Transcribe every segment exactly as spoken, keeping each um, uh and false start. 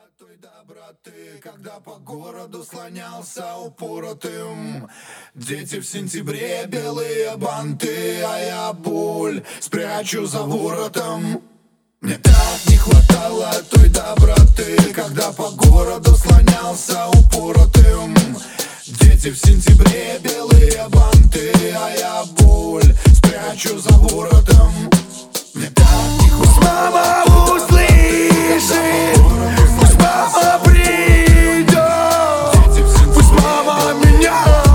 той доброты, когда по городу слонялся упоротым. Дети в сентябре, белые банты, а я боль спрячу за воротом. Мне так не хватало той доброты, когда по городу слонялся упоротым. Дети в сентябре, белые банты, а я боль спрячу за воротом. Мне так не хватало. Мама услышит, пусть мама придет, пусть мама меня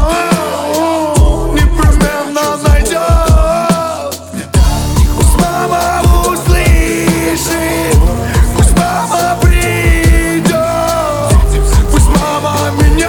непременно найдет. Пусть мама услышит, пусть мама придет, пусть мама меня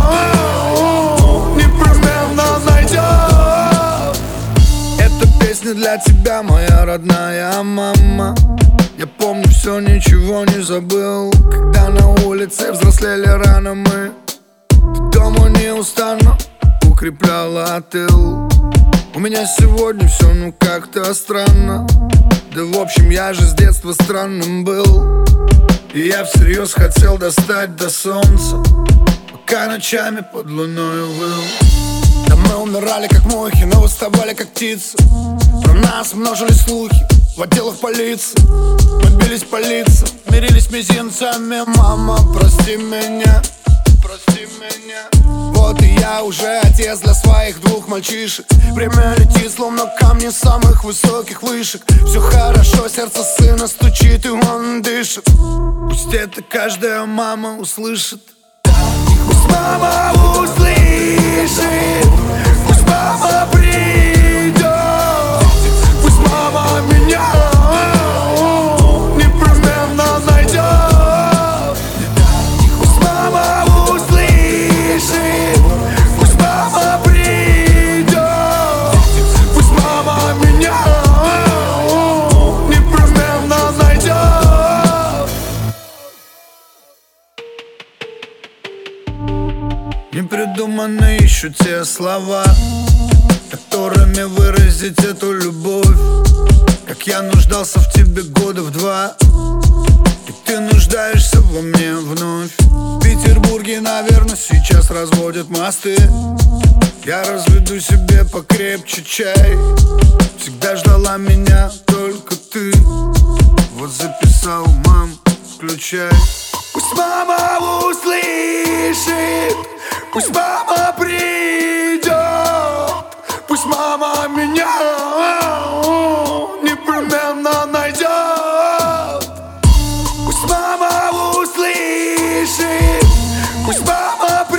непременно найдет. Эта песня для тебя, моя родная мама. Я помню все, ничего не забыл. Когда на улице взрослели рано мы, ты дома неустанно укрепляла тыл. У меня сегодня все ну как-то странно. Да в общем я же с детства странным был. И я всерьез хотел достать до солнца, пока ночами под луною выл. Да мы умирали как мухи, но выставали как птицы. Про нас множили слухи в отделах полиции. Мы бились по лицам, мирились мизинцами. Мама, прости меня, прости меня. Вот и я уже отец для своих двух мальчишек. Время летит, словно камни самых высоких вышек. Все хорошо, сердце сына стучит, и он дышит. Пусть это каждая мама услышит. Пусть мама услышит, пусть мама придет, пусть мама меня непременно найдет. Пусть мама услышит, пусть мама придет, пусть мама меня непременно найдет. Не придуманы еще те слова, которыми выразить эту любовь. Как я нуждался в тебе года в два, и ты нуждаешься во мне вновь. В Петербурге, наверное, сейчас разводят мосты. Я разведу себе покрепче чай. Всегда ждала меня только ты. Вот записал, мам, включай. Пусть мама услышит, пусть мама придет, пусть мама меня непременно найдет. Пусть мама услышит, пусть мама придет,